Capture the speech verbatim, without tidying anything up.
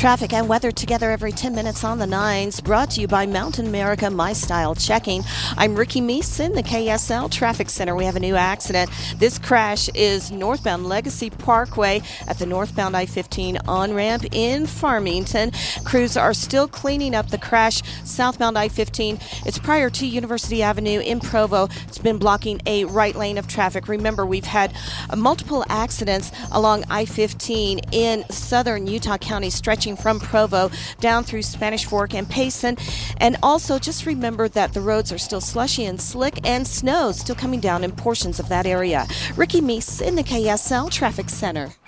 Traffic and weather together every ten minutes on the nines, brought to you by Mountain America My Style Checking. I'm Ricky Meese in the K S L Traffic Center. We have a new accident. This crash is northbound Legacy Parkway at the northbound I fifteen on-ramp in Farmington. Crews are still cleaning up the crash southbound I fifteen. It's prior to University Avenue in Provo. It's been blocking a right lane of traffic. Remember, we've had uh, multiple accidents along I fifteen in southern Utah County, stretching from Provo down through Spanish Fork and Payson. And also just remember that the roads are still slushy and slick, and snow still coming down in portions of that area. Ricky Meese in the K S L Traffic Center.